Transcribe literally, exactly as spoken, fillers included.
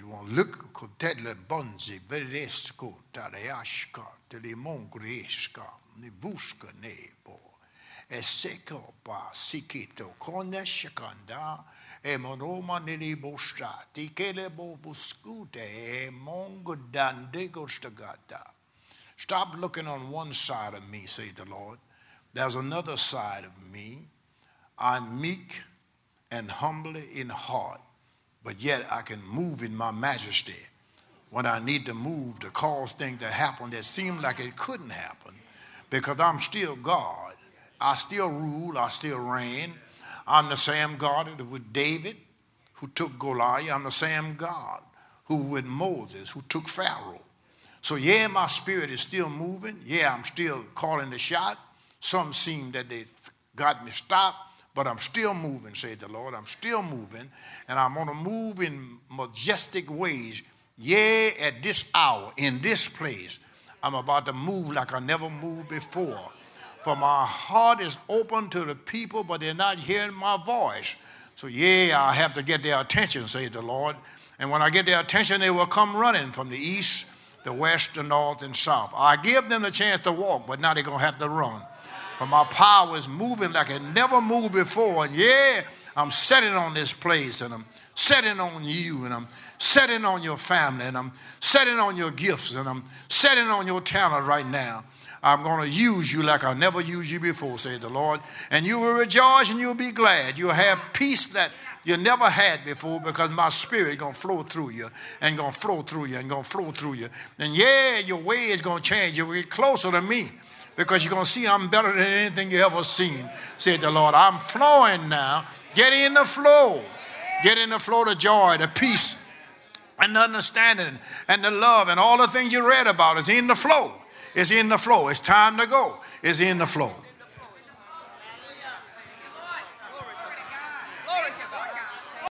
you want to look, Cotella Bonzi, Veresco, Tareashka, Telemongresca, Nivuska Nebo, Eseco Ba, Sikito, Koneshakanda, Emonoma Nilibosta, Tikelebo Buscute, Mongo Dandegostagata. Stop looking on one side of me, say the Lord. There's another side of me. I'm meek and humbly in heart, but yet I can move in my majesty when I need to move to cause things to happen that seem like it couldn't happen, because I'm still God. I still rule. I still reign. I'm the same God with David, who took Goliath. I'm the same God who with Moses, who took Pharaoh. So yeah, my spirit is still moving. Yeah, I'm still calling the shot. Some seem that they got me stopped, but I'm still moving, said the Lord. I'm still moving, and I'm going to move in majestic ways. Yeah, at this hour, in this place, I'm about to move like I never moved before. For my heart is open to the people, but they're not hearing my voice. So yeah, I have to get their attention, said the Lord. And when I get their attention, they will come running from the east, the west, the north, and south. I give them the chance to walk, but now they're going to have to run. For my power is moving like it never moved before. And yeah, I'm setting on this place, and I'm setting on you, and I'm setting on your family, and I'm setting on your gifts, and I'm setting on your talent right now. I'm going to use you like I never used you before, said the Lord. And you will rejoice and you'll be glad. You'll have peace that you never had before, because my spirit is going to flow through you and going to flow through you and going to flow through you. And yeah, your way is going to change. You'll get closer to me, because you're going to see I'm better than anything you ever seen, said the Lord. I'm flowing now. Get in the flow. Get in the flow, the joy, the peace, and the understanding, and the love, and all the things you read about is in the flow. It's in the flow. It's time to go. It's in the flow.